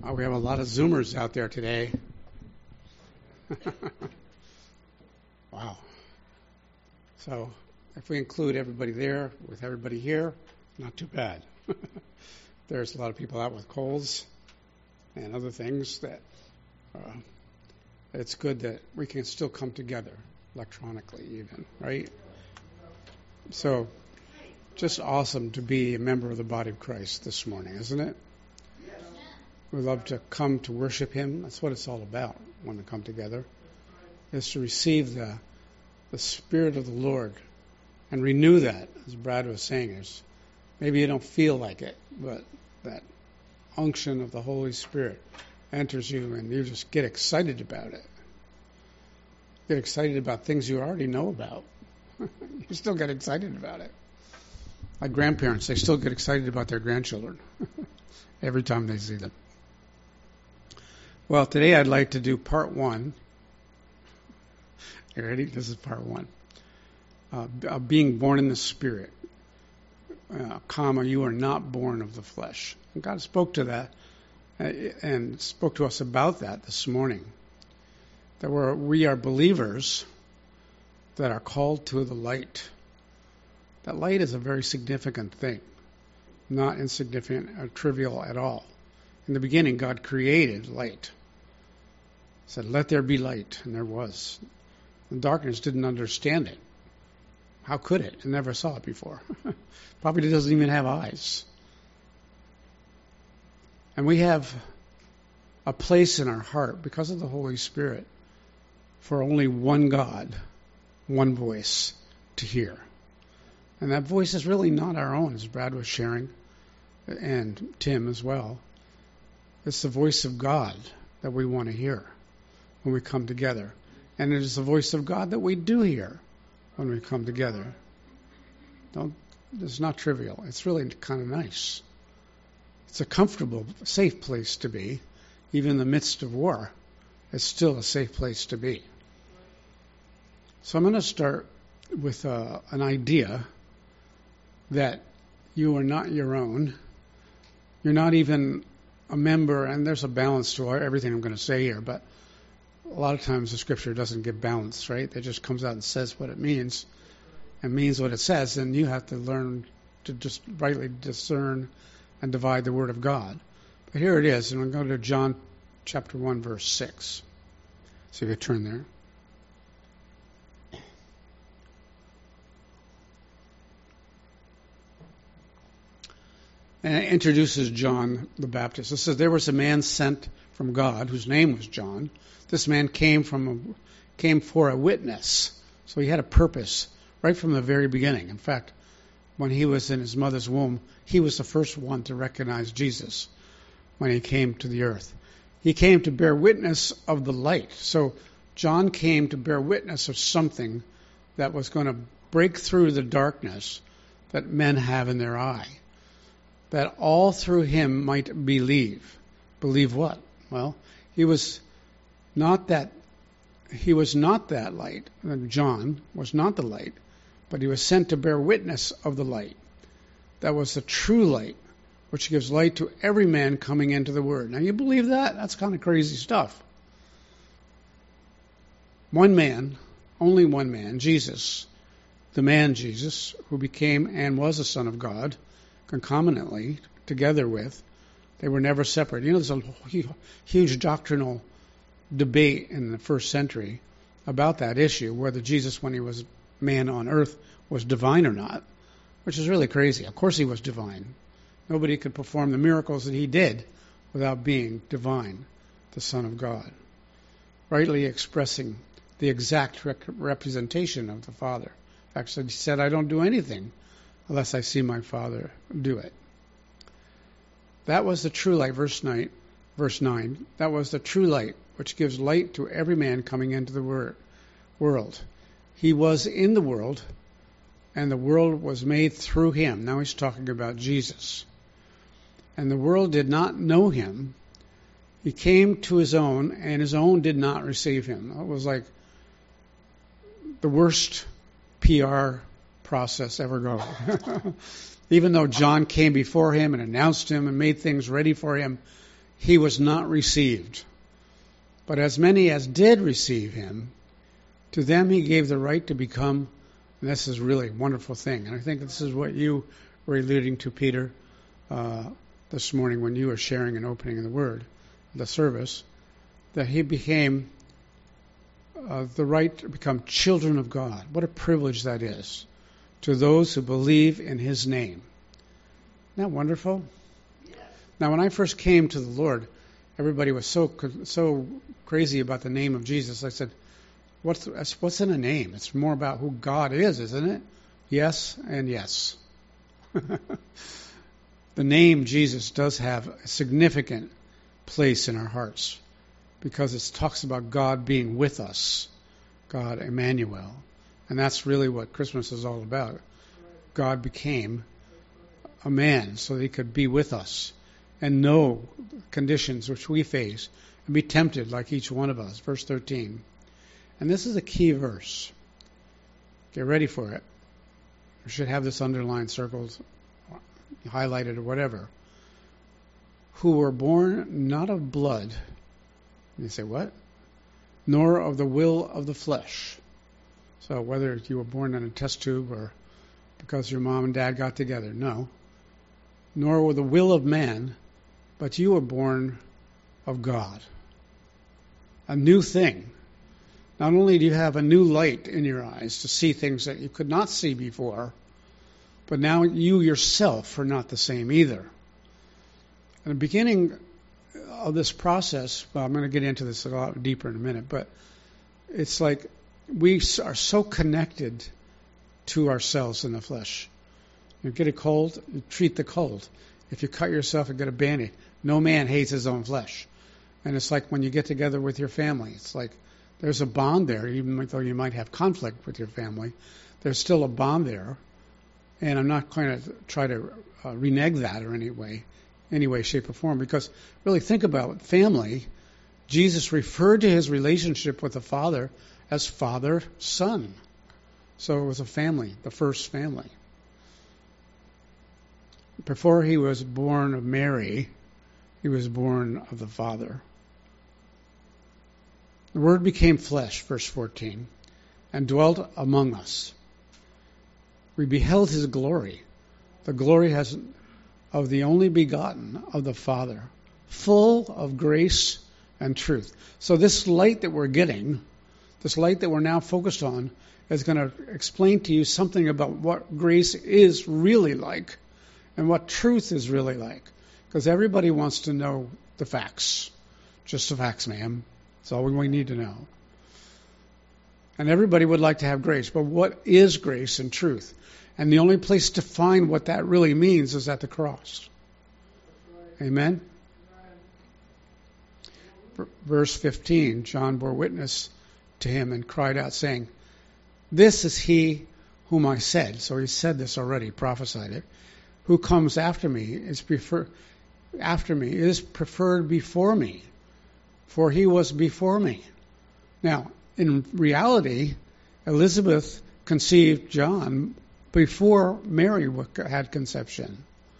We have a lot of Zoomers out there today. Wow. So if we include everybody there with everybody here, not too bad. There's a lot of people out with colds and other things that it's good that we can still come together electronically even, right? So just awesome to be a member of the body of Christ this morning, isn't it? We love to come to worship Him. That's what it's all about when we come together, is to receive the Spirit of the Lord and renew that, as Brad was saying. Maybe you don't feel like it, but that unction of the Holy Spirit enters you and you just get excited about it. Get excited about things you already know about. You still get excited about it. Like grandparents, they still get excited about their grandchildren every time they see them. Well, today I'd like to do part one. You ready? This is part one. Being born in the Spirit. You are not born of the flesh. And God spoke to that and spoke to us about that this morning. That we are believers that are called to the light. That light is a very significant thing, not insignificant or trivial at all. In the beginning, God created light. He said, "Let there be light," and there was. And darkness didn't understand it. How could it? It never saw it before. Probably doesn't even have eyes. And we have a place in our heart, because of the Holy Spirit, for only one God, one voice to hear. And that voice is really not our own, as Brad was sharing, and Tim as well. It's the voice of God that we want to hear when we come together. And it is the voice of God that we do hear when we come together. It's not trivial. It's really kind of nice. It's a comfortable, safe place to be. Even in the midst of war, it's still a safe place to be. So I'm going to start with an idea that you are not your own. You're not even a member, and there's a balance to everything I'm going to say here, but a lot of times the Scripture doesn't give balance, right? It just comes out and says what it means and means what it says, and you have to learn to just rightly discern and divide the Word of God. But here it is, and I'm going to John chapter 1, verse 6. So if you turn there. And it introduces John the Baptist. It says, there was a man sent from God whose name was John. This man came for a witness. So he had a purpose right from the very beginning. In fact, when he was in his mother's womb, he was the first one to recognize Jesus when he came to the earth. He came to bear witness of the light. So John came to bear witness of something that was going to break through the darkness that men have in their eye. That all through him might believe. Believe what? Well, he was not that light. John was not the light, but he was sent to bear witness of the light. That was the true light, which gives light to every man coming into the Word. Now, you believe that? That's kind of crazy stuff. One man, only one man, Jesus, the man Jesus, who became and was a Son of God, concomitantly, together with, they were never separate. You know, there's a huge doctrinal debate in the first century about that issue, whether Jesus, when he was man on earth, was divine or not, which is really crazy. Of course he was divine. Nobody could perform the miracles that he did without being divine, the Son of God, rightly expressing the exact representation of the Father. Actually, he said, I don't do anything unless I see my Father do it. That was the true light, verse 9. That was the true light, which gives light to every man coming into the world. He was in the world, and the world was made through him. Now he's talking about Jesus. And the world did not know him. He came to his own, and his own did not receive him. It was like the worst PR process ever go. Even though John came before him and announced him and made things ready for him, he was not received. But as many as did receive him, to them he gave the right to become, and this is really a wonderful thing, and I think this is what you were alluding to, Peter, this morning when you were sharing and opening the word, the service, that he became the right to become children of God. What a privilege that is to those who believe in his name. Isn't that wonderful? Yes. Now, when I first came to the Lord, everybody was so crazy about the name of Jesus. I said, what's in a name? It's more about who God is, isn't it? Yes and yes. The name Jesus does have a significant place in our hearts because it talks about God being with us, God Emmanuel. And that's really what Christmas is all about. God became a man so that he could be with us and know conditions which we face and be tempted like each one of us. Verse 13. And this is a key verse. Get ready for it. You should have this underlined, circled, highlighted, or whatever. Who were born not of blood. You say, what? Nor of the will of the flesh. So whether you were born in a test tube or because your mom and dad got together, no. Nor with the will of man, but you were born of God. A new thing. Not only do you have a new light in your eyes to see things that you could not see before, but now you yourself are not the same either. At the beginning of this process, well, I'm going to get into this a lot deeper in a minute, but it's like we are so connected to ourselves in the flesh. You get a cold, you treat the cold. If you cut yourself and get a Band-Aid, no man hates his own flesh. And it's like when you get together with your family, it's like there's a bond there, even though you might have conflict with your family. There's still a bond there. And I'm not going to try to renege that or any way, shape, or form, because really think about family. Jesus referred to his relationship with the Father as Father-Son. So it was a family, the first family. Before he was born of Mary, he was born of the Father. The Word became flesh, verse 14, and dwelt among us. We beheld his glory. The glory of the only begotten of the Father, full of grace and truth. So this light that we're getting, this light that we're now focused on, is going to explain to you something about what grace is really like and what truth is really like. Because everybody wants to know the facts. Just the facts, ma'am. That's all we need to know. And everybody would like to have grace. But what is grace and truth? And the only place to find what that really means is at the cross. Amen? Verse 15, John bore witness to him and cried out, saying, "This is he whom I said." So he said this already, prophesied it. "Who comes after me is preferred before me, for he was before me." Now, in reality, Elizabeth conceived John before Mary had conception.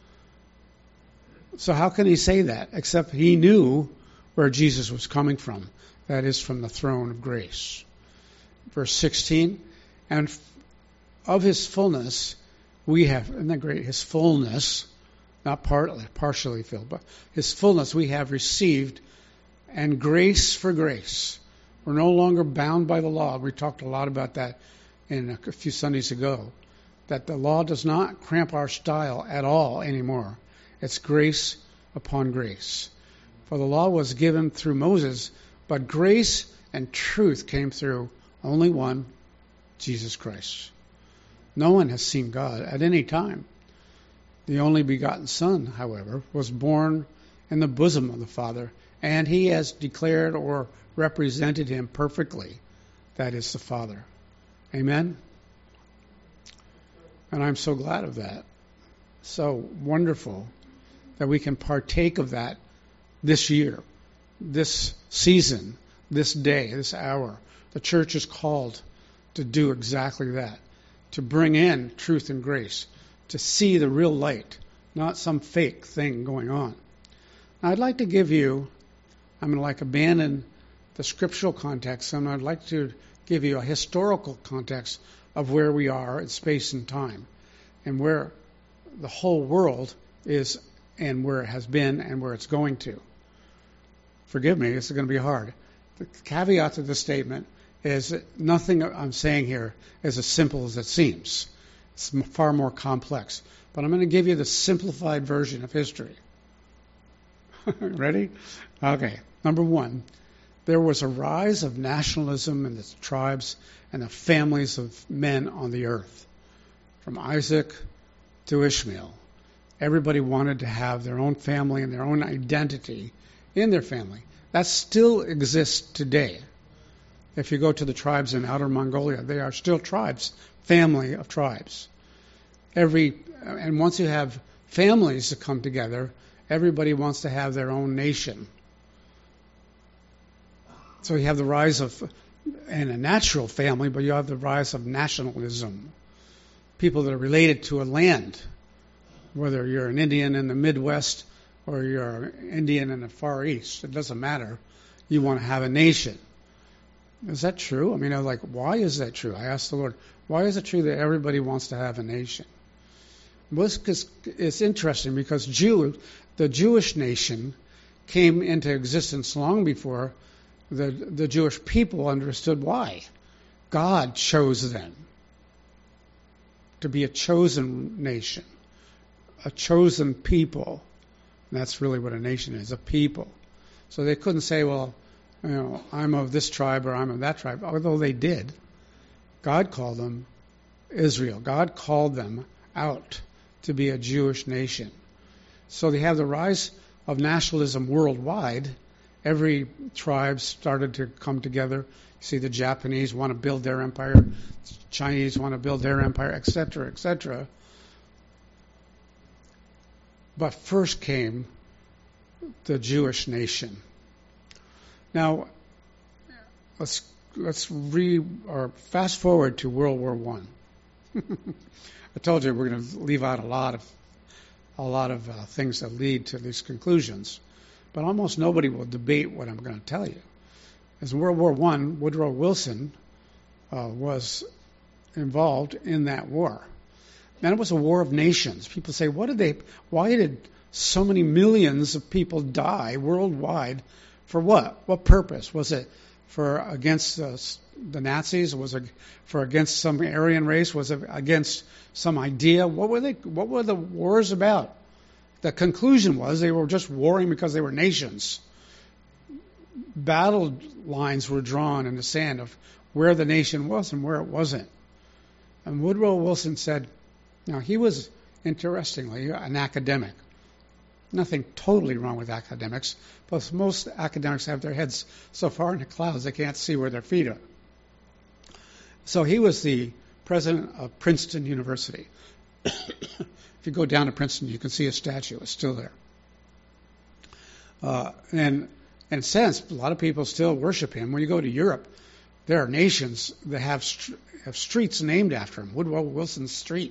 So how can he say that? Except he knew where Jesus was coming from. That is, from the throne of grace. Verse 16, and of his fullness we have, isn't that great? His fullness, not partially filled, but his fullness we have received, and grace for grace. We're no longer bound by the law. We talked a lot about that in a few Sundays ago. That the law does not cramp our style at all anymore. It's grace upon grace. For the law was given through Moses, but grace and truth came through only one, Jesus Christ. No one has seen God at any time. The only begotten Son, however, was born in the bosom of the Father, and he has declared or represented him perfectly. That is the Father. Amen? And I'm so glad of that. So wonderful that we can partake of that this year, this season, this day, this hour. The church is called to do exactly that, to bring in truth and grace, to see the real light, not some fake thing going on. Now, I'd like to give you, I'm going to like abandon the scriptural context, and I'd like to give you a historical context of where we are in space and time, and where the whole world is, and where it has been, and where it's going to. Forgive me, it's going to be hard. The caveat to this statement is that nothing I'm saying here is as simple as it seems. It's far more complex. But I'm going to give you the simplified version of history. Ready? Okay. Number one, there was a rise of nationalism in the tribes and the families of men on the earth. From Isaac to Ishmael. Everybody wanted to have their own family and their own identity in their family. That still exists today. If you go to the tribes in Outer Mongolia, they are still tribes, family of tribes. And once you have families that come together, everybody wants to have their own nation. So you have the rise of, and a natural family, but you have the rise of nationalism. People that are related to a land, whether you're an Indian in the Midwest or you're an Indian in the Far East, it doesn't matter. You want to have a nation. Is that true? I mean, I was like, why is that true? I asked the Lord, why is it true that everybody wants to have a nation? Well, it's interesting because the Jewish nation came into existence long before the Jewish people understood why. God chose them to be a chosen nation, a chosen people. And that's really what a nation is, a people. So they couldn't say, well, I'm of this tribe or I'm of that tribe, although they did. God called them Israel. God called them out to be a Jewish nation. So they have the rise of nationalism worldwide. Every tribe started to come together. You see, the Japanese want to build their empire, the Chinese want to build their empire, etc., etc. But first came the Jewish nation. Now, let's fast forward to World War I. I told you we're going to leave out a lot of things that lead to these conclusions, but almost nobody will debate what I'm going to tell you. As in World War I, Woodrow Wilson was involved in that war. And it was a war of nations. People say, why did so many millions of people die worldwide? For what? What purpose? Was it for against the Nazis? Was it for against some Aryan race? Was it against some idea? What were the wars about? The conclusion was they were just warring because they were nations. Battle lines were drawn in the sand of where the nation was and where it wasn't. And Woodrow Wilson said, now he was, interestingly, an academic. Nothing totally wrong with academics, but most academics have their heads so far in the clouds they can't see where their feet are. So he was the president of Princeton University. If you go down to Princeton, you can see a statue. It's still there. And in a sense, a lot of people still worship him. When you go to Europe, there are nations that have streets named after him. Woodrow Wilson Street.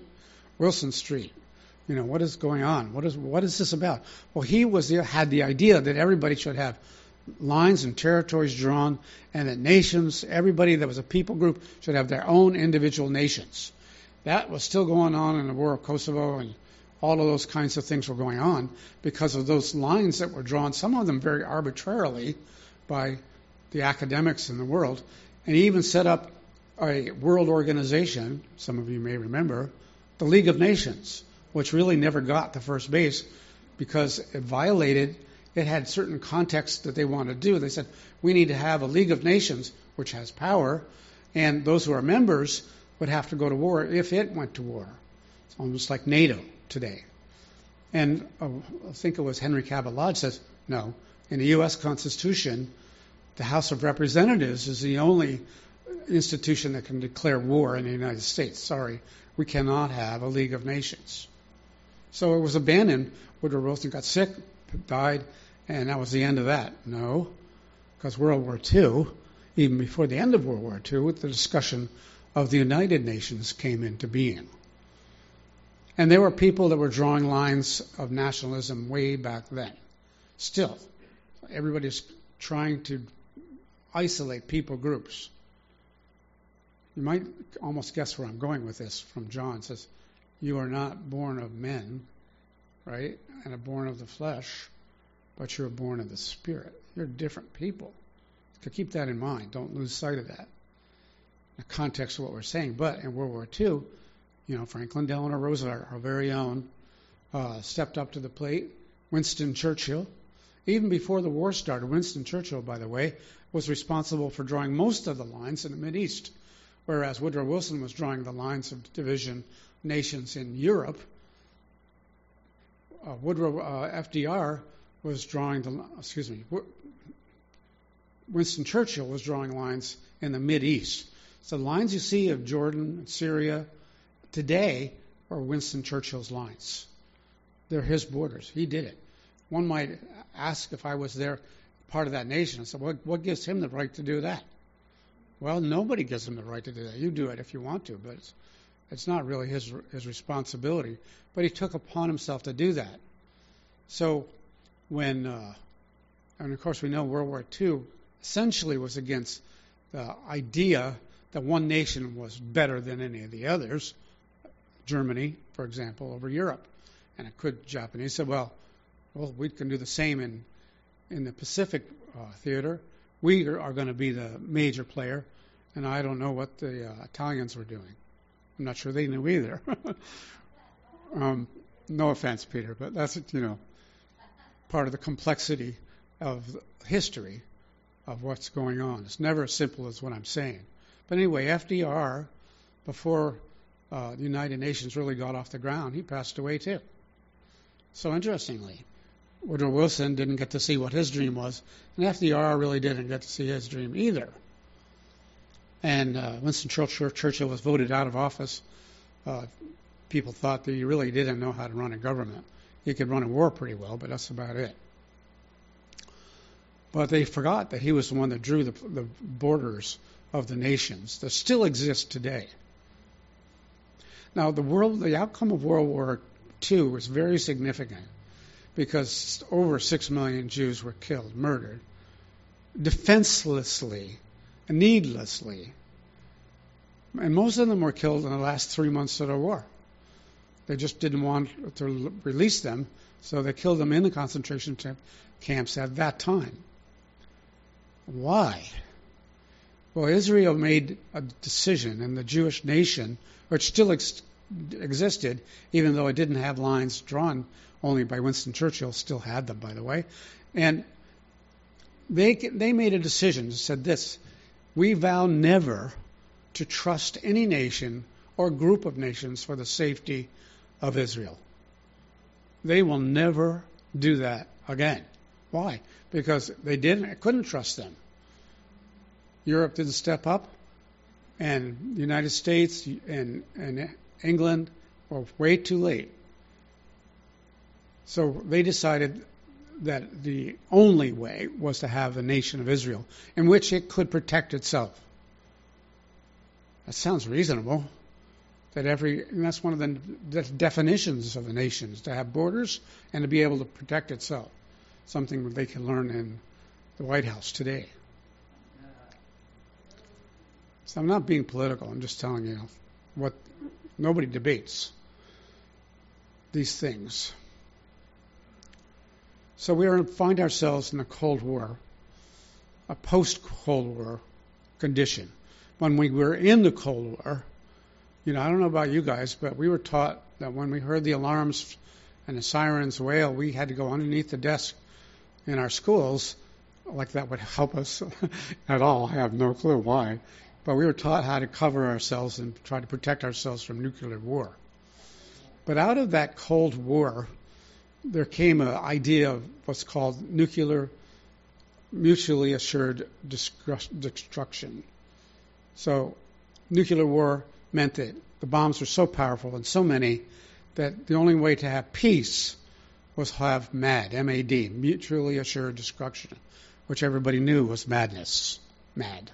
What is going on? What is this about? Well, he had the idea that everybody should have lines and territories drawn, and that nations, everybody that was a people group, should have their own individual nations. That was still going on in the War of Kosovo, and all of those kinds of things were going on because of those lines that were drawn, some of them very arbitrarily by the academics in the world. And he even set up a world organization, some of you may remember, the League of Nations, which really never got to first base because it had certain contexts that they wanted to do. They said, we need to have a League of Nations, which has power, and those who are members would have to go to war if it went to war. It's almost like NATO today. And I think it was Henry Cabot Lodge says, no, in the U.S. Constitution, the House of Representatives is the only institution that can declare war in the United States. Sorry, we cannot have a League of Nations. So it was abandoned. Woodrow Wilson got sick, died, and that was the end of that. No, because World War II, even before the end of World War II, the discussion of the United Nations came into being. And there were people that were drawing lines of nationalism way back then. Still, everybody's trying to isolate people groups. You might almost guess where I'm going with this from John. It says, you are not born of men, right, and are born of the flesh, but you're born of the Spirit. You're different people. So keep that in mind. Don't lose sight of that in the context of what we're saying. But in World War II, Franklin Delano Roosevelt, our very own, stepped up to the plate. Winston Churchill, even before the war started, Winston Churchill, by the way, was responsible for drawing most of the lines in the Mideast, whereas Woodrow Wilson was drawing the lines of division nations in Europe. FDR was drawing Winston Churchill was drawing lines in the Mideast. So the lines you see of Jordan and Syria today are Winston Churchill's lines. They're his borders. He did it. One might ask if I was there, part of that nation. I said, what gives him the right to do that? Well, nobody gives him the right to do that. You do it if you want to, but it's not really his responsibility. But he took upon himself to do that. So and of course we know World War II essentially was against the idea that one nation was better than any of the others. Germany, for example, over Europe. And Japanese said, well, we can do the same in the Pacific theater. We are going to be the major player, and I don't know what the Italians were doing. I'm not sure they knew either. No offense, Peter, but that's part of the complexity of history of what's going on. It's never as simple as what I'm saying. But anyway, FDR, before the United Nations really got off the ground, he passed away too. So interestingly, Woodrow Wilson didn't get to see what his dream was, and FDR really didn't get to see his dream either. And Winston Churchill was voted out of office. People thought that he really didn't know how to run a government. He could run a war pretty well, but that's about it. But they forgot that he was the one that drew the borders of the nations that still exist today. Now, the outcome of World War II was very significant because over 6 million Jews were killed, murdered, defenselessly, needlessly. And most of them were killed in the last 3 months of the war. They just didn't want to release them, so they killed them in the concentration camps at that time. Why? Well, Israel made a decision, and the Jewish nation, which still existed, even though it didn't have lines drawn only by Winston Churchill, still had them, by the way, and they made a decision, said this: we vow never to trust any nation or group of nations for the safety of Israel. They will never do that again. Why? Because they couldn't trust them. Europe didn't step up, and the United States and England were way too late. So they decided that the only way was to have a nation of Israel in which it could protect itself. That sounds reasonable. And that's one of the definitions of a nation, is to have borders and to be able to protect itself. Something that they can learn in the White House today. So I'm not being political. I'm just telling you what nobody debates these things. So we find ourselves in a Cold War, a post-Cold War condition. When we were in the Cold War, I don't know about you guys, but we were taught that when we heard the alarms and the sirens wail, we had to go underneath the desk in our schools. Like that would help us at all. I have no clue why. But we were taught how to cover ourselves and try to protect ourselves from nuclear war. But out of that Cold War, there came an idea of what's called nuclear mutually assured destruction. So nuclear war meant that the bombs were so powerful and so many that the only way to have peace was to have MAD, M-A-D, mutually assured destruction, which everybody knew was madness, MAD.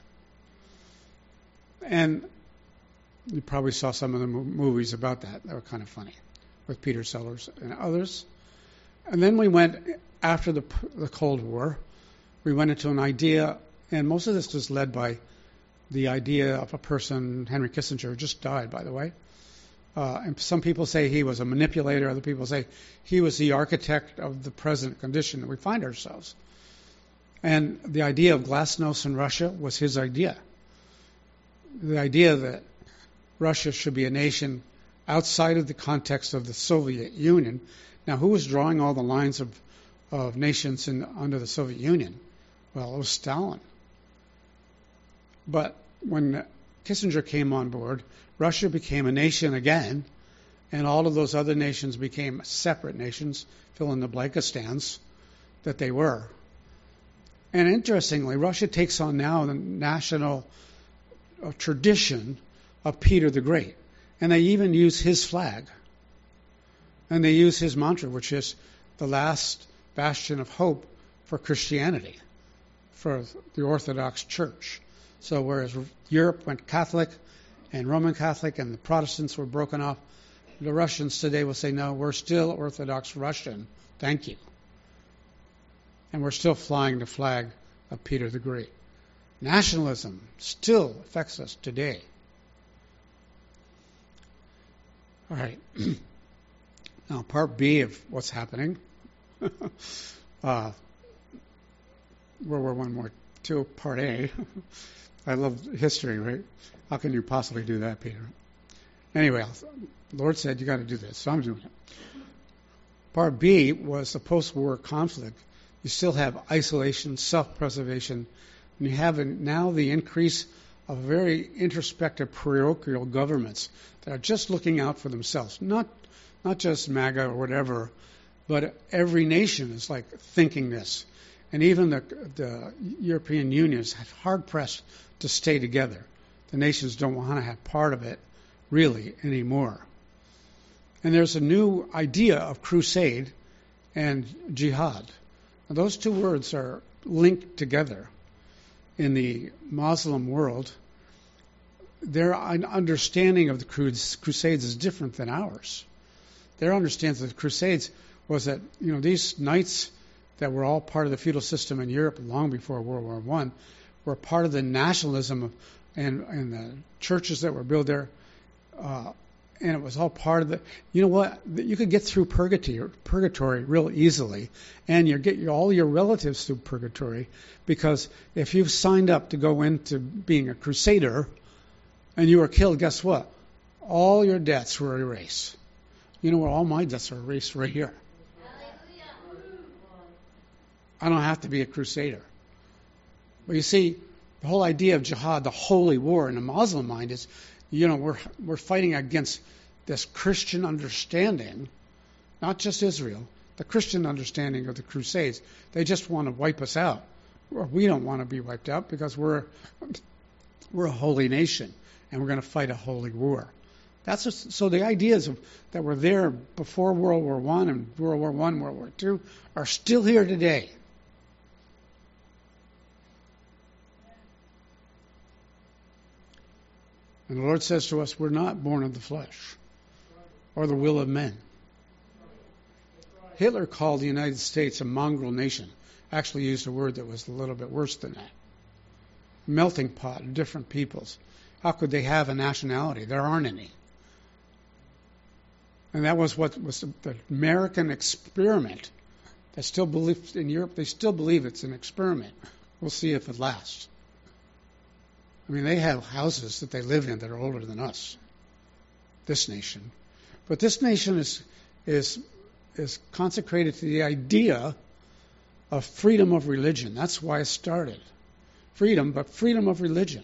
And you probably saw some of the movies about that. They were kind of funny, with Peter Sellers and others. And then we went, after the Cold War, we went into an idea, and most of this was led by the idea of a person, Henry Kissinger, who just died, by the way. And some people say he was a manipulator. Other people say he was the architect of the present condition that we find ourselves. And the idea of glasnost in Russia was his idea. The idea that Russia should be a nation outside of the context of the Soviet Union. Now, who was drawing all the lines of nations under the Soviet Union? Well, it was Stalin. But when Kissinger came on board, Russia became a nation again, and all of those other nations became separate nations, fill in the blankistans that they were. And interestingly, Russia takes on now the national tradition of Peter the Great. And they even use his flag. And they use his mantra, which is the last bastion of hope for Christianity, for the Orthodox Church. So whereas Europe went Catholic and Roman Catholic and the Protestants were broken off, the Russians today will say, no, we're still Orthodox Russian. Thank you. And we're still flying the flag of Peter the Great. Nationalism still affects us today. All right. Now, part B of what's happening. World War I, War II, part A. I love history, right? How can you possibly do that, Peter? Anyway, the Lord said you got to do this, so I'm doing it. Part B was the post-war conflict. You still have isolation, self-preservation, and you have now the increase of very introspective parochial governments that are just looking out for themselves, not just MAGA or whatever, but every nation is like thinking this. And even the European Union is hard-pressed to stay together. The nations don't want to have part of it, really, anymore. And there's a new idea of crusade and jihad. Now, those two words are linked together in the Muslim world. Their understanding of the Crusades is different than ours. Their understanding of the Crusades was that, these knights that were all part of the feudal system in Europe long before World War I were part of the nationalism and the churches that were built there. And it was all part of the, you could get through purgatory real easily, and you get all your relatives through purgatory, because if you've signed up to go into being a crusader and you were killed, guess what? All your debts were erased. You know where all my debts are erased? Right here. I don't have to be a crusader. But you see, the whole idea of jihad, the holy war in the Muslim mind is, we're fighting against this Christian understanding, not just Israel, the Christian understanding of the Crusades. They just want to wipe us out. We don't want to be wiped out because we're a holy nation and we're going to fight a holy war. So the ideas that were there before World War I and World War I, World War II are still here today. And the Lord says to us, we're not born of the flesh or the will of men. Hitler called the United States a mongrel nation. Actually used a word that was a little bit worse than that. Melting pot of different peoples. How could they have a nationality? There aren't any. And that was what was the American experiment. They still believe in Europe, they still believe it's an experiment. We'll see if it lasts. I mean, they have houses that they live in that are older than us, this nation. But this nation is consecrated to the idea of freedom of religion. That's why it started. Freedom, but freedom of religion.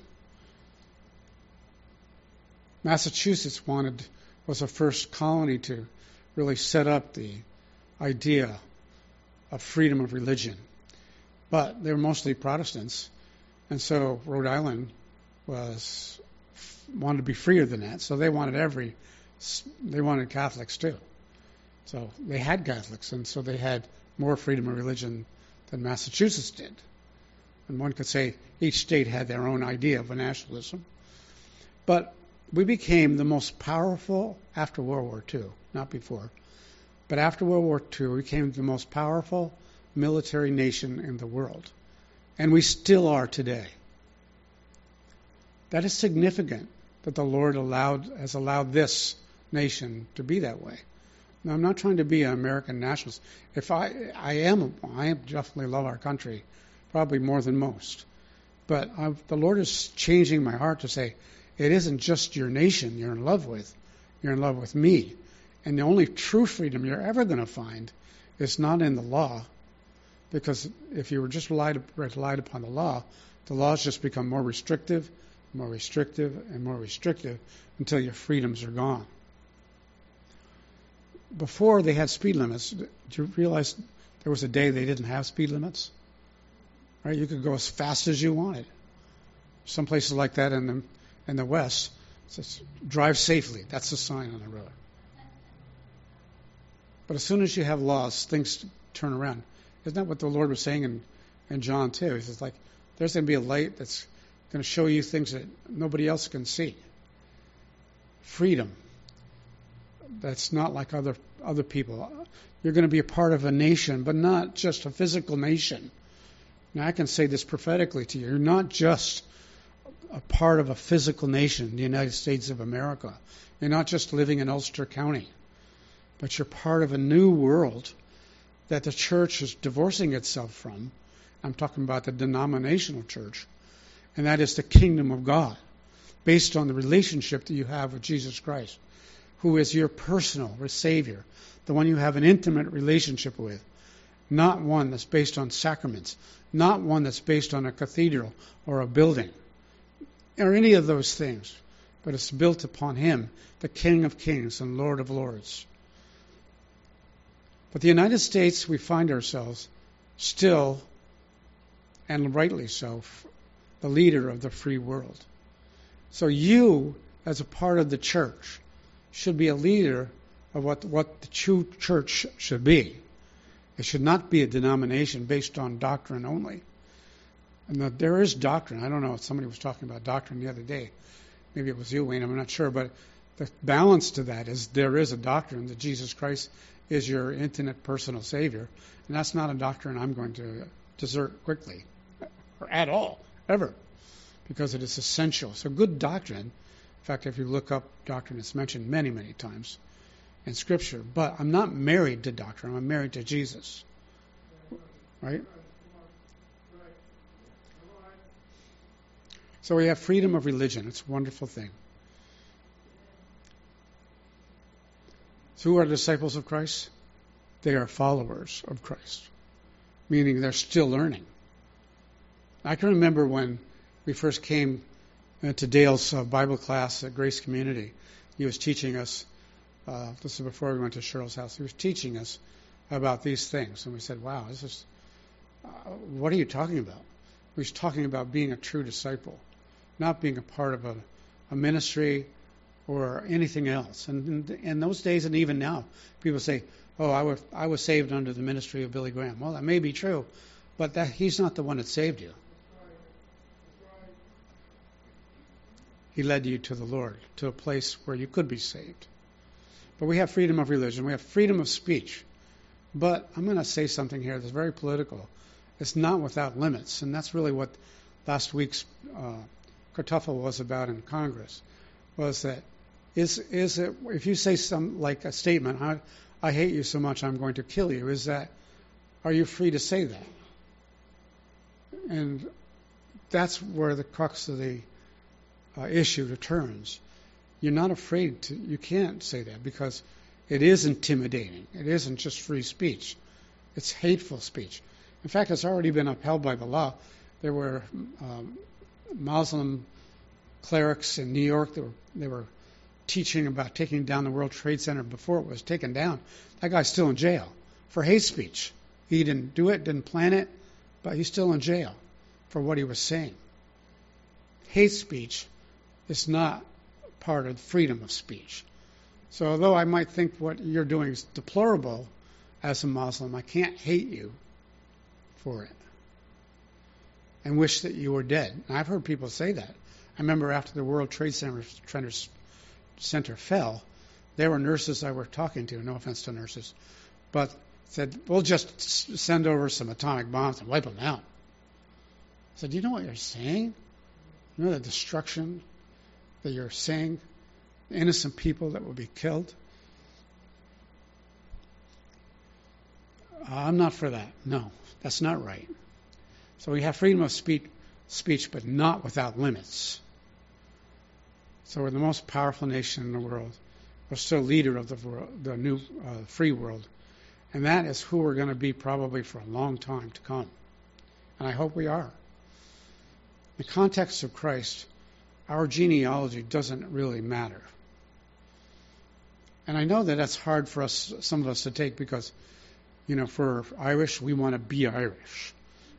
Massachusetts was the first colony to really set up the idea of freedom of religion. But they were mostly Protestants, and so Rhode Island wanted to be freer than that. So they wanted Catholics too. So they had Catholics, and so they had more freedom of religion than Massachusetts did. And one could say each state had their own idea of a nationalism. But we became the most powerful, after World War II, not before, But after World War II, we became the most powerful military nation in the world. And we still are today. That is significant that the Lord has allowed this nation to be that way. Now, I'm not trying to be an American nationalist. If I definitely love our country, probably more than most. But the Lord is changing my heart to say, it isn't just your nation you're in love with. You're in love with me. And the only true freedom you're ever going to find is not in the law. Because if you were just relied upon the laws just become more restrictive, and more restrictive until your freedoms are gone. Before they had speed limits, did you realize there was a day they didn't have speed limits? Right? You could go as fast as you wanted. Some places like that in the West, it says, drive safely. That's the sign on the road. But as soon as you have laws, things turn around. Isn't that what the Lord was saying in John 2? He says, there's going to be a light that's going to show you things that nobody else can see. Freedom. That's not like other people. You're going to be a part of a nation, but not just a physical nation. Now, I can say this prophetically to you. You're not just a part of a physical nation, the United States of America. You're not just living in Ulster County, but you're part of a new world that the church is divorcing itself from. I'm talking about the denominational church, and that is the kingdom of God, based on the relationship that you have with Jesus Christ, who is your personal Savior, the one you have an intimate relationship with, not one that's based on sacraments, not one that's based on a cathedral or a building, or any of those things, but it's built upon Him, the King of Kings and Lord of Lords. But the United States, we find ourselves still, and rightly so, the leader of the free world. So you, as a part of the church, should be a leader of what the true church should be. It should not be a denomination based on doctrine only. And there is doctrine. I don't know if somebody was talking about doctrine the other day. Maybe it was you, Wayne. I'm not sure. But the balance to that is there is a doctrine that Jesus Christ is your intimate personal Savior. And that's not a doctrine I'm going to desert quickly, or at all, ever, because it is essential. So good doctrine. In fact, if you look up doctrine, it's mentioned many, many times in Scripture. But I'm not married to doctrine. I'm married to Jesus. Right? So we have freedom of religion. It's a wonderful thing. So who are disciples of Christ? They are followers of Christ, meaning they're still learning. I can remember when we first came to Dale's Bible class at Grace Community. He was teaching us, this is before we went to Cheryl's house, he was teaching us about these things. And we said, wow, this is, what are you talking about? He was talking about being a true disciple, not being a part of a ministry or anything else. And in those days and even now, people say, oh, I was saved under the ministry of Billy Graham. Well, that may be true, but he's not the one that saved you. He led you to the Lord, to a place where you could be saved. But we have freedom of religion. We have freedom of speech. But I'm going to say something here that's very political. It's not without limits. And that's really what last week's kerfuffle was about in Congress, was that is it, if you say a statement, I hate you so much I'm going to kill you, are you free to say that? And that's where the crux of the issue returns. You're not afraid to, you can't say that because it is intimidating. It isn't just free speech. It's hateful speech. In fact, it's already been upheld by the law. There were Muslim clerics in New York that they were teaching about taking down the World Trade Center before it was taken down. That guy's still in jail for hate speech. He didn't do it, didn't plan it, but he's still in jail for what he was saying. Hate speech is not part of freedom of speech. So although I might think what you're doing is deplorable as a Muslim, I can't hate you for it and wish that you were dead. And I've heard people say that. I remember after the World Trade Center fell, There were nurses I were talking to, no offense to nurses, but said, we'll just send over some atomic bombs and wipe them out. I said, do you know what you're saying? You know the destruction that you're saying? Innocent people that will be killed? I'm not for that. No, that's not right. So we have freedom of speech, but not without limits. So we're the most powerful nation in the world. We're still leader of the world, the new free world. And that is who we're going to be probably for a long time to come. And I hope we are. In the context of Christ, our genealogy doesn't really matter. And I know that that's hard for us, some of us, to take because, for Irish, we want to be Irish.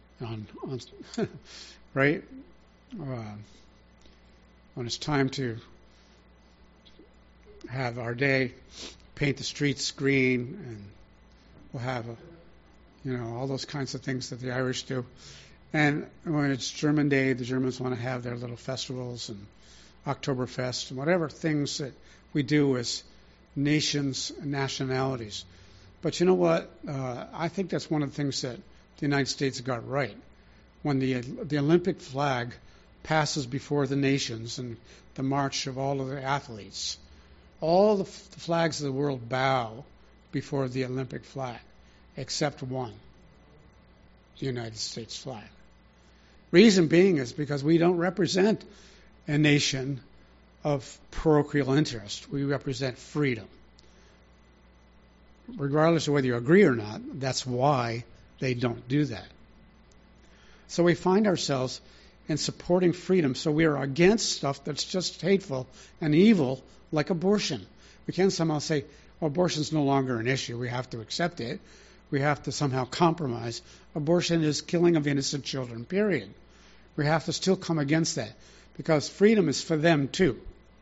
Right? When it's time to have our day, paint the streets green, and we'll have all those kinds of things that the Irish do. And when it's German Day, the Germans want to have their little festivals and Oktoberfest and whatever things that we do as nations and nationalities. But you know what? I think that's one of the things that the United States got right. When the Olympic flag passes before the nations and the march of all of the athletes, all the flags of the world bow before the Olympic flag, except one, the United States flag. Reason being is because we don't represent a nation of parochial interest. We represent freedom. Regardless of whether you agree or not, that's why they don't do that. So we find ourselves in supporting freedom. So we are against stuff that's just hateful and evil, like abortion. We can't somehow say, well, abortion's no longer an issue. We have to accept it. We have to somehow compromise. Abortion is killing of innocent children, period. We have to still come against that because freedom is for them too.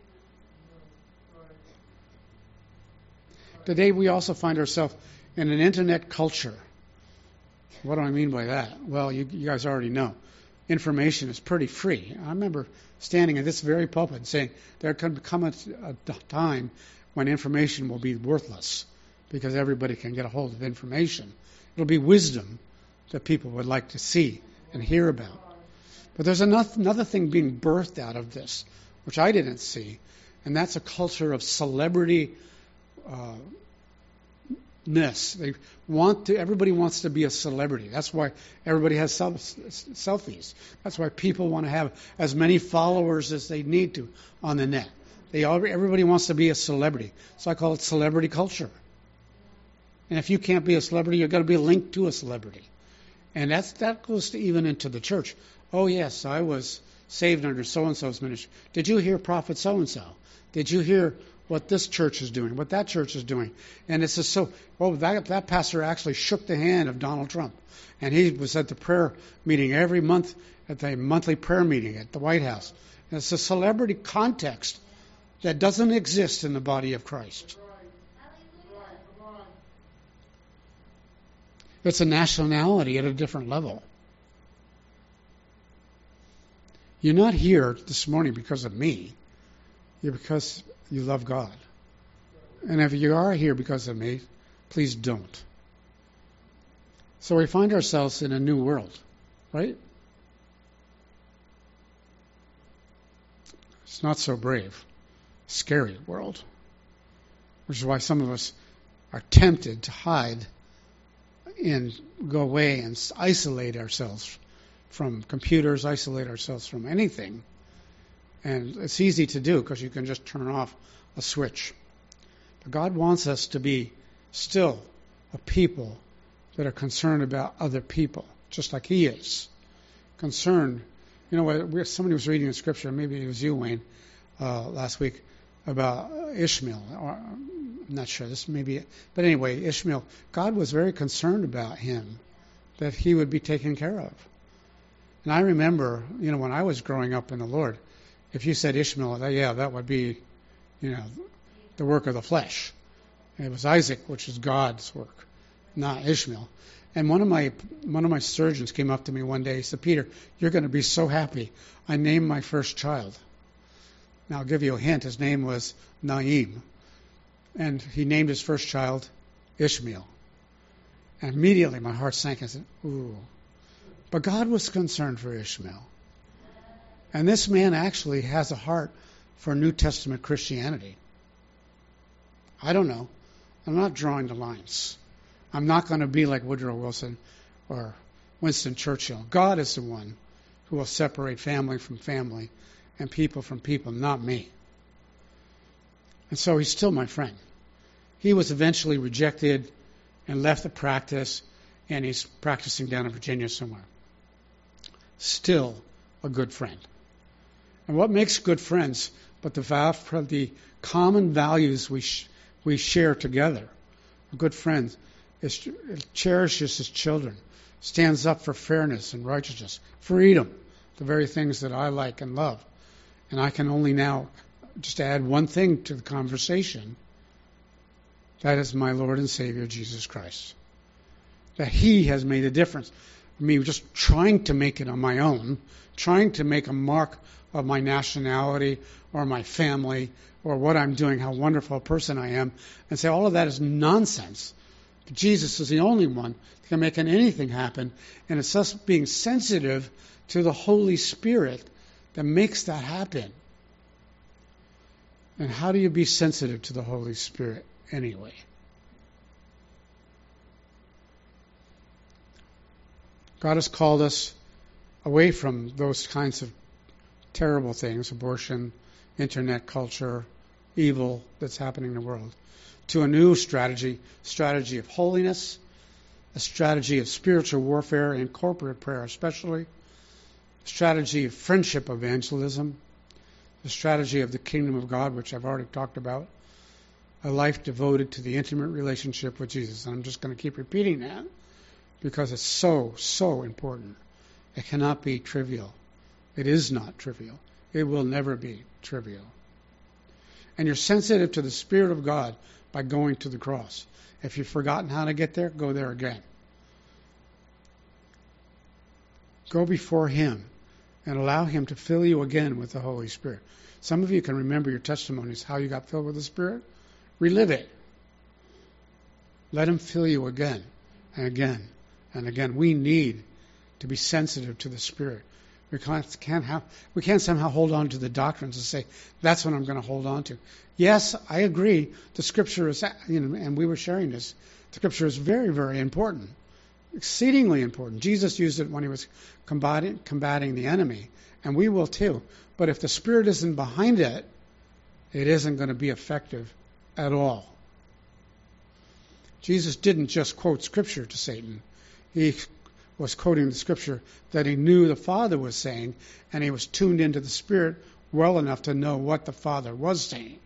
Today we also find ourselves in an internet culture. What do I mean by that? Well, you guys already know. Information is pretty free. I remember standing at this very pulpit and saying there could come a time when information will be worthless because everybody can get a hold of information. It'll be wisdom that people would like to see and hear about. But there's another thing being birthed out of this, which I didn't see, and that's a culture of celebrity ness. Everybody wants to be a celebrity. That's why everybody has selfies. That's why people want to have as many followers as they need to on the net. Everybody wants to be a celebrity. So I call it celebrity culture. And if you can't be a celebrity, you've got to be linked to a celebrity. And that goes even into the church. Oh, yes, I was saved under so-and-so's ministry. Did you hear Prophet so-and-so? Did you hear what this church is doing, what that church is doing? And it's just so, that pastor actually shook the hand of Donald Trump. And he was at the prayer meeting every month, at the monthly prayer meeting at the White House. And it's a celebrity context that doesn't exist in the body of Christ. It's a nationality at a different level. You're not here this morning because of me. You're because you love God. And if you are here because of me, please don't. So we find ourselves in a new world, right? It's not so brave. Scary world. Which is why some of us are tempted to hide and go away and isolate ourselves from computers, isolate ourselves from anything. And it's easy to do because you can just turn off a switch. But God wants us to be still a people that are concerned about other people, just like He is. Concerned. You know, somebody was reading in Scripture, maybe it was you, Wayne, last week, about Ishmael. I'm not sure, this may be it. But anyway, Ishmael, God was very concerned about him, that he would be taken care of. And I remember, when I was growing up in the Lord, if you said Ishmael, that would be, the work of the flesh. And it was Isaac, which is God's work, not Ishmael. And one of my surgeons came up to me one day. He said, "Peter, you're going to be so happy. I named my first child." Now I'll give you a hint. His name was Naim. And he named his first child Ishmael. And immediately my heart sank. I said, ooh. But God was concerned for Ishmael. And this man actually has a heart for New Testament Christianity. I don't know. I'm not drawing the lines. I'm not going to be like Woodrow Wilson or Winston Churchill. God is the one who will separate family from family and people from people, not me. And so he's still my friend. He was eventually rejected and left the practice, and he's practicing down in Virginia somewhere. Still a good friend. And what makes good friends but the common values we share together? A good friend cherishes his children, stands up for fairness and righteousness, freedom, the very things that I like and love. And I can only now just add one thing to the conversation. That is my Lord and Savior, Jesus Christ. That He has made a difference. Me just trying to make it on my own, trying to make a mark of my nationality or my family or what I'm doing, how wonderful a person I am, and say all of that is nonsense. But Jesus is the only one that can make anything happen, and it's us being sensitive to the Holy Spirit that makes that happen. And how do you be sensitive to the Holy Spirit anyway? God has called us away from those kinds of terrible things, abortion, internet culture, evil that's happening in the world, to a new strategy of holiness, a strategy of spiritual warfare and corporate prayer especially, a strategy of friendship evangelism, the strategy of the kingdom of God, which I've already talked about, a life devoted to the intimate relationship with Jesus. And I'm just going to keep repeating that because it's so, so important. It cannot be trivial. It is not trivial. It will never be trivial. And you're sensitive to the Spirit of God by going to the cross. If you've forgotten how to get there, go there again. Go before Him and allow Him to fill you again with the Holy Spirit. Some of you can remember your testimonies, how you got filled with the Spirit. Relive it. Let Him fill you again and again and again. We need to be sensitive to the Spirit. We can't somehow hold on to the doctrines and say, that's what I'm going to hold on to. Yes, I agree. The Scripture is, and we were sharing this, the Scripture is very, very important. Exceedingly important. Jesus used it when He was combating the enemy, and we will too. But if the Spirit isn't behind it, it isn't going to be effective at all. Jesus didn't just quote Scripture to Satan. He was quoting the Scripture that He knew the Father was saying, and He was tuned into the Spirit well enough to know what the Father was saying.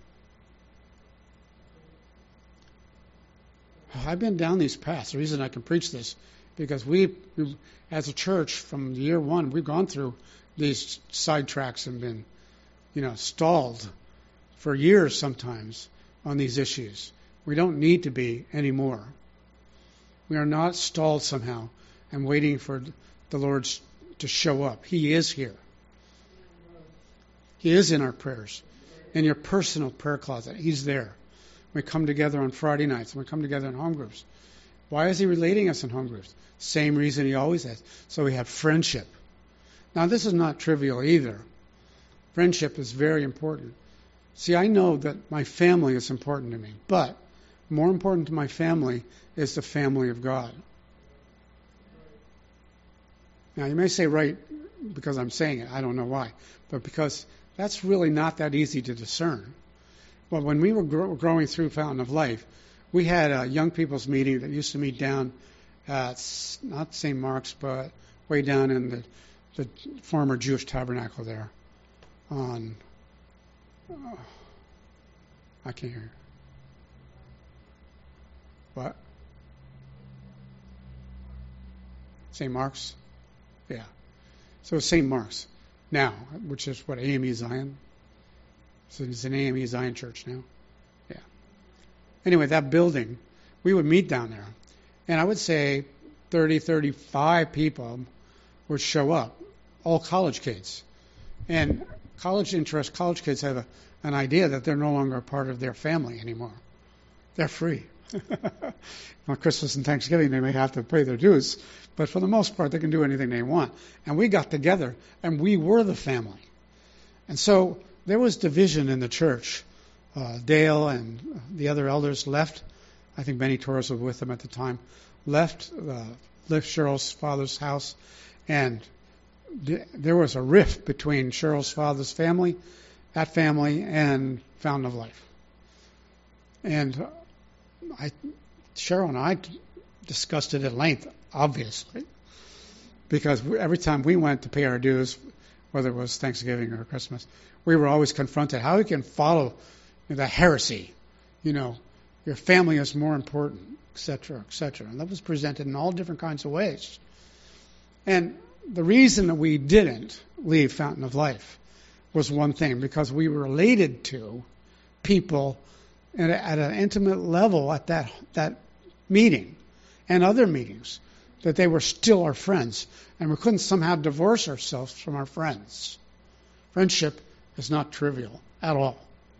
I've been down these paths. The reason I can preach this, because we as a church, from year one, we've gone through these sidetracks and been, stalled for years sometimes on these issues. We don't need to be anymore. We are not stalled somehow and waiting for the Lord to show up. He is here. He is in our prayers, in your personal prayer closet. He's there. We come together on Friday nights, and we come together in home groups. Why is He relating us in home groups? Same reason He always has. So we have friendship. Now, this is not trivial either. Friendship is very important. See, I know that my family is important to me, but more important to my family is the family of God. Now, you may say, right, because I'm saying it, I don't know why, but because that's really not that easy to discern. Well, when we were growing through Fountain of Life, we had a young people's meeting that used to meet down at, not St. Mark's, but way down in the former Jewish tabernacle there on, I can't hear. What? St. Mark's? Yeah. So it's St. Mark's now, which is what, AME Zion? So it's an AME Zion church now. Yeah. Anyway, that building, we would meet down there. And I would say 30, 35 people would show up, all college kids. And college kids have an idea that they're no longer a part of their family anymore. They're free. On Christmas and Thanksgiving, they may have to pay their dues, but for the most part, they can do anything they want. And we got together, and we were the family. And so there was division in the church. Dale and the other elders left. I think Benny Torres was with them at the time. Left Cheryl's father's house, and there was a rift between Cheryl's father's family, that family, and Fountain of Life. And Cheryl and I discussed it at length, obviously, because every time we went to pay our dues, whether it was Thanksgiving or Christmas, we were always confronted how we can follow the heresy. Your family is more important, etc., etc. And that was presented in all different kinds of ways. And the reason that we didn't leave Fountain of Life was one thing, because we were related to people at an intimate level at that meeting and other meetings, that they were still our friends, and we couldn't somehow divorce ourselves from our friends. Friendship is not trivial at all.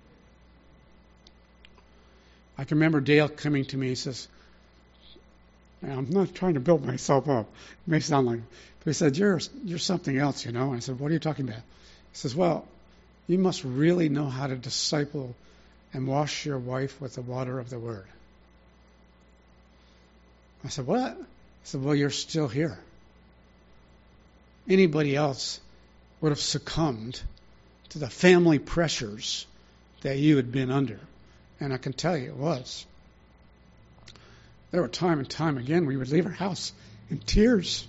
I can remember Dale coming to me. He says, I'm not trying to build myself up. It may sound like, but he said, you're something else, And I said, what are you talking about? He says, well, you must really know how to disciple and wash your wife with the water of the Word. I said, what? He said, well, you're still here. Anybody else would have succumbed to the family pressures that you had been under. And I can tell you it was. There were time and time again we would leave our house in tears.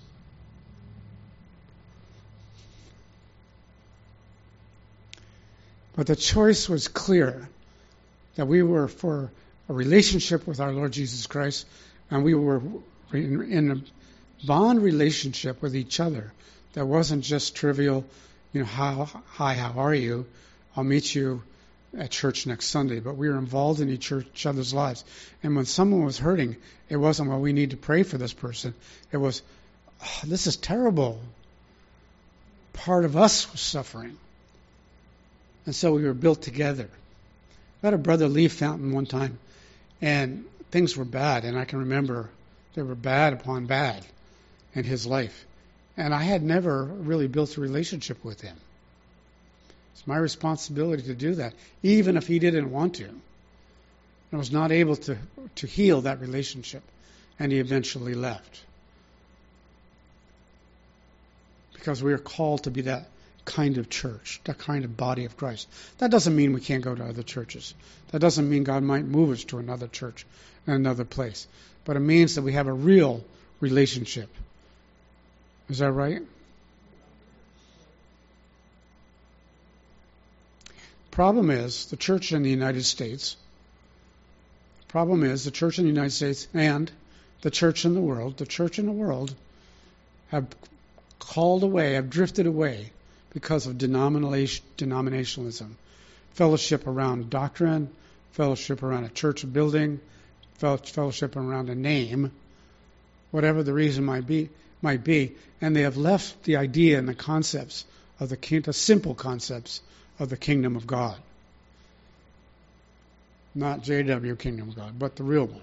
But the choice was clear, that we were for a relationship with our Lord Jesus Christ, and we were in a bond relationship with each other that wasn't just trivial, how are you? I'll meet you at church next Sunday. But we were involved in each other's lives. And when someone was hurting, it wasn't, well, we need to pray for this person. It was, this is terrible. Part of us was suffering. And so we were built together. I had a brother leave Fountain one time, and things were bad. And I can remember they were bad upon bad in his life. And I had never really built a relationship with him. It's my responsibility to do that, even if he didn't want to. I was not able to heal that relationship, and he eventually left. Because we are called to be that kind of church, that kind of body of Christ. That doesn't mean we can't go to other churches. That doesn't mean God might move us to another church in another place. But it means that we have a real relationship. Is that right? Problem is, the church in the United States and the church in the world have drifted away because of denominationalism. Fellowship around doctrine, fellowship around a church building, fellowship around a name, whatever the reason might be, and they have left the idea and the concepts of the simple concepts of the kingdom of God. Not JW kingdom of God, but the real one.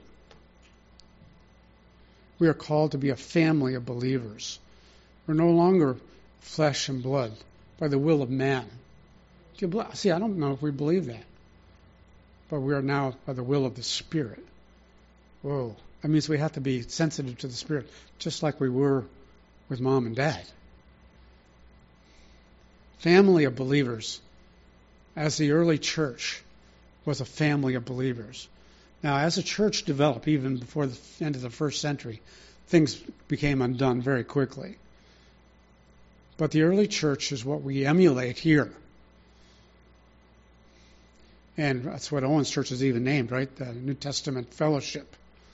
We are called to be a family of believers. We're no longer flesh and blood by the will of man. See, I don't know if we believe that. But we are now by the will of the Spirit. Whoa. That means we have to be sensitive to the Spirit, just like we were with Mom and Dad. Family of believers. As the early church was a family of believers. Now, as the church developed, even before the end of the first century, things became undone very quickly. But the early church is what we emulate here. And that's what Owen's church is even named, right? The New Testament Fellowship.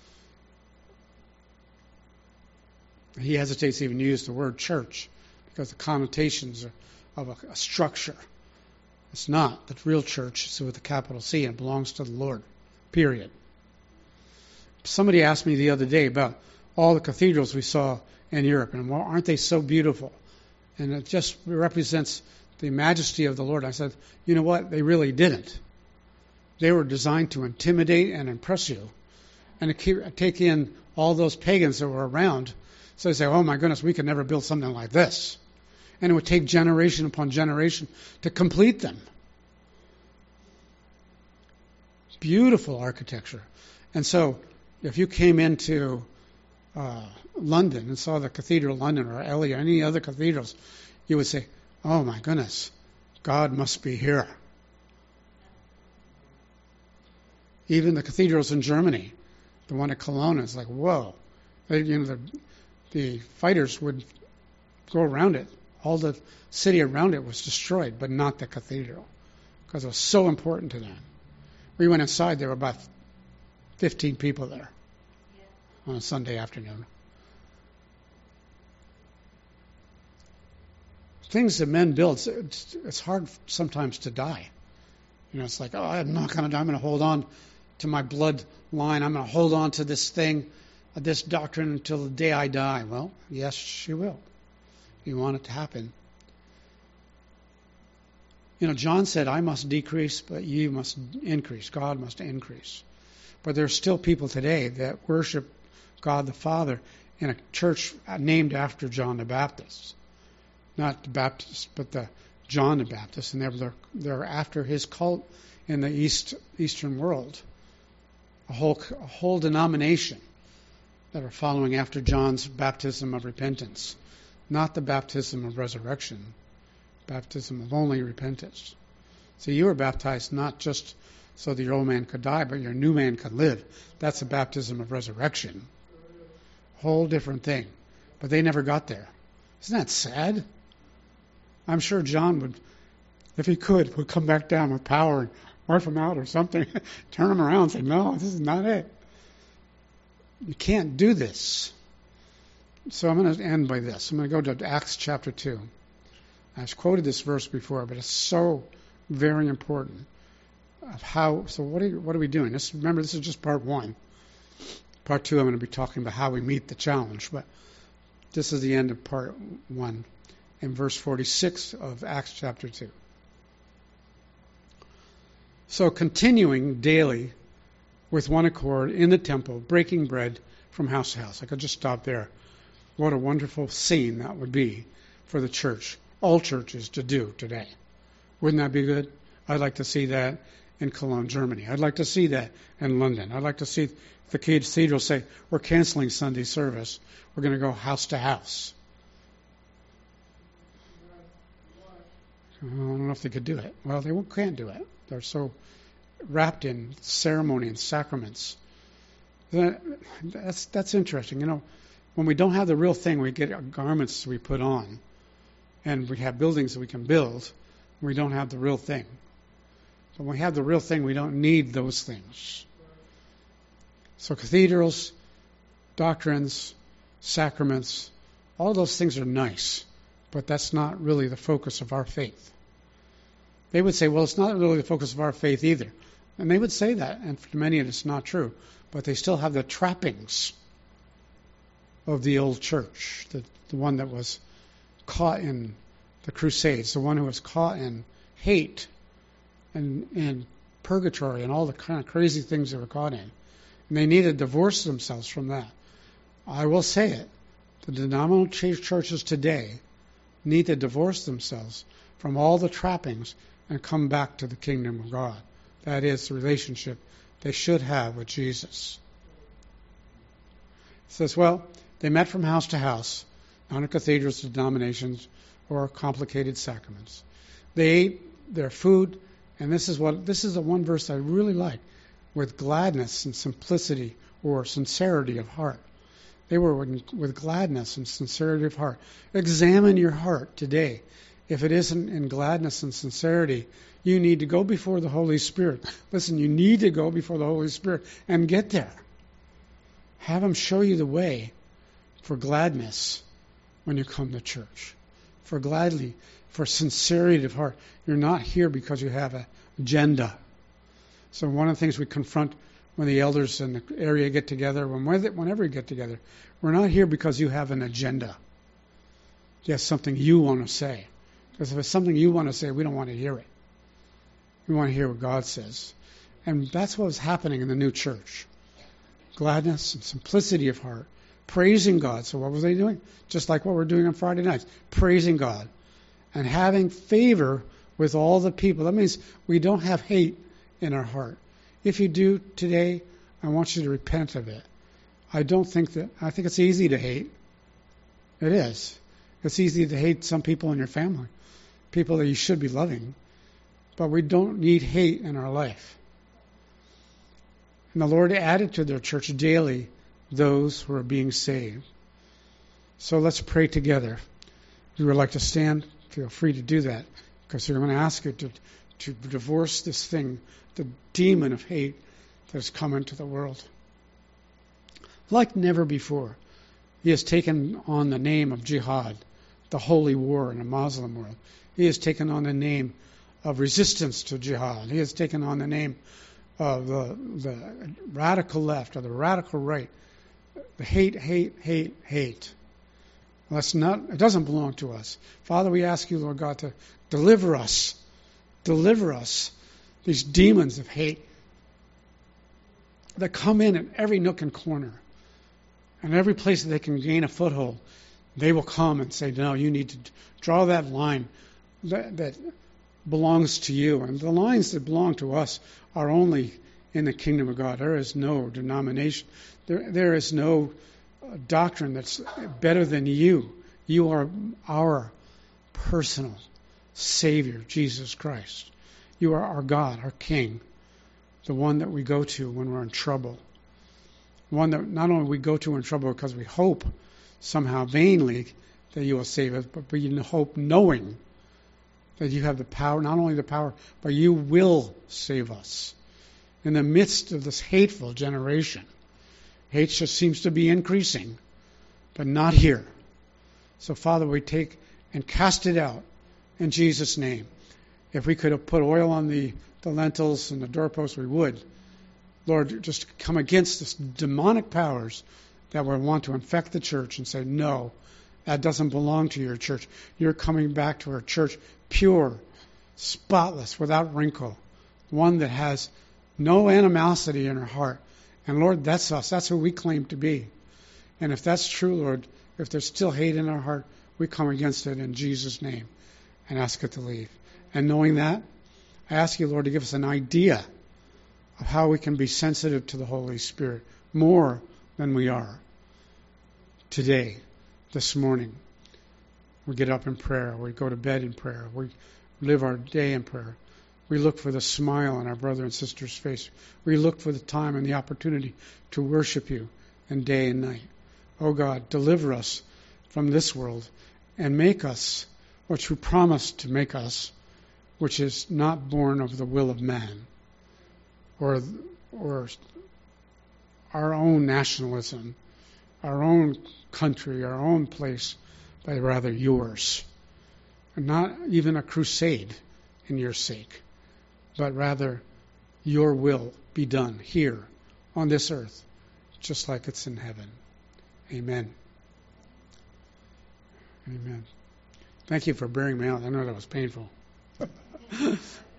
He hesitates to even use the word church because the connotations of a structure. It's not. The real church is with a capital C and it belongs to the Lord. Period. Somebody asked me the other day about all the cathedrals we saw in Europe, and aren't they so beautiful? And it just represents the majesty of the Lord. I said, you know what? They really didn't. They were designed to intimidate and impress you and to take in all those pagans that were around. So they say, oh my goodness, we could never build something like this. And it would take generation upon generation to complete them. Beautiful architecture. And so if you came into London and saw the Cathedral of London or Ely or any other cathedrals, you would say, oh my goodness, God must be here. Even the cathedrals in Germany, the one at Cologne, is like, whoa. The fighters would go around it. All the city around it was destroyed, but not the cathedral, because it was so important to them. We went inside, there were about 15 people there on a Sunday afternoon. Things that men build, it's hard sometimes to die. It's like, oh, I'm not going to die. I'm going to hold on to my bloodline. I'm going to hold on to this thing, this doctrine until the day I die. Well, yes, you will. You want it to happen. John said, I must decrease, but you must increase. God must increase. But there are still people today that worship God the Father in a church named after John the Baptist. Not the Baptist, but the John the Baptist. And they're after his cult in the Eastern world. A whole denomination that are following after John's baptism of repentance. Not the baptism of resurrection. Baptism of only repentance. So you were baptized not just so that your old man could die, but your new man could live. That's a baptism of resurrection. Whole different thing. But they never got there. Isn't that sad? I'm sure John would, if he could, would come back down with power and wipe them out or something, turn them around and say, no, this is not it. You can't do this. So I'm going to end by this. I'm going to go to Acts chapter 2. I've quoted this verse before, but it's so very important. So what are we doing? Remember, this is just part 1. Part 2, I'm going to be talking about how we meet the challenge. But this is the end of part 1 in verse 46 of Acts chapter 2. So continuing daily with one accord in the temple, breaking bread from house to house. I could just stop there. What a wonderful scene that would be for the church, all churches to do today. Wouldn't that be good? I'd like to see that in Cologne, Germany. I'd like to see that in London. I'd like to see the cathedral say, we're canceling Sunday service. We're going to go house to house. I don't know if they could do it. Well, they can't do it. They're so wrapped in ceremony and sacraments. That's interesting. When we don't have the real thing, we get garments we put on. And we have buildings that we can build. We don't have the real thing. So when we have the real thing, we don't need those things. So cathedrals, doctrines, sacraments, all those things are nice. But that's not really the focus of our faith. They would say, well, it's not really the focus of our faith either. And they would say that, and for many it's not true. But they still have the trappings of the old church, the one that was caught in the Crusades, the one who was caught in hate and purgatory and all the kind of crazy things they were caught in. And they need to divorce themselves from that. I will say it. The denominational churches today need to divorce themselves from all the trappings and come back to the kingdom of God. That is the relationship they should have with Jesus. It says, well, they met from house to house, not in cathedrals, denominations, or complicated sacraments. They ate their food, and this is the one verse I really like, with gladness and simplicity or sincerity of heart. They were with gladness and sincerity of heart. Examine your heart today. If it isn't in gladness and sincerity, you need to go before the Holy Spirit. Listen, you need to go before the Holy Spirit and get there. Have Him show you the way for gladness when you come to church. For sincerity of heart. You're not here because you have an agenda. So one of the things we confront when the elders in the area get together, whenever we get together, we're not here because you have an agenda. You have something you want to say. Because if it's something you want to say, we don't want to hear it. We want to hear what God says. And that's what was happening in the new church. Gladness and simplicity of heart. Praising God. So what was they doing? Just like what we're doing on Friday nights. Praising God. And having favor with all the people. That means we don't have hate in our heart. If you do today, I want you to repent of it. I think it's easy to hate. It is. It's easy to hate some people in your family. People that you should be loving. But we don't need hate in our life. And the Lord added to their church daily those who are being saved. So let's pray together. If you would like to stand, feel free to do that, because we're going to ask you to divorce this thing, the demon of hate that has come into the world. Like never before, he has taken on the name of jihad, the holy war in a Muslim world. He has taken on the name of resistance to jihad. He has taken on the name of the radical left or the radical right. The hate. It doesn't belong to us. Father, we ask you, Lord God, to deliver us. Deliver us. These demons of hate that come in at every nook and corner. And every place that they can gain a foothold, they will come and say, no, you need to draw that line that belongs to you. And the lines that belong to us are only in the kingdom of God. There is no denomination. There is no doctrine that's better than you. You are our personal Savior, Jesus Christ. You are our God, our King, the one that we go to when we're in trouble. One that not only we go to in trouble because we hope somehow vainly that you will save us, but we hope knowing that you have the power, not only the power, but you will save us. In the midst of this hateful generation, hate just seems to be increasing, but not here. So, Father, we take and cast it out in Jesus' name. If we could have put oil on the lentils and the doorposts, we would. Lord, just come against this demonic powers that would want to infect the church and say, no, that doesn't belong to your church. You're coming back to our church pure, spotless, without wrinkle, one that has no animosity in her heart. And Lord, that's us. That's who we claim to be. And if that's true, Lord, if there's still hate in our heart, we come against it in Jesus' name and ask it to leave. And knowing that, I ask you, Lord, to give us an idea of how we can be sensitive to the Holy Spirit more than we are today, this morning. We get up in prayer. We go to bed in prayer. We live our day in prayer. We look for the smile on our brother and sister's face. We look for the time and the opportunity to worship you and day and night. Oh God, deliver us from this world and make us what you promised to make us, which is not born of the will of man or our own nationalism, our own country, our own place, but rather yours. And not even a crusade in your sake, but rather your will be done here on this earth, just like it's in heaven. Amen. Amen. Thank you for bearing me out. I know that was painful.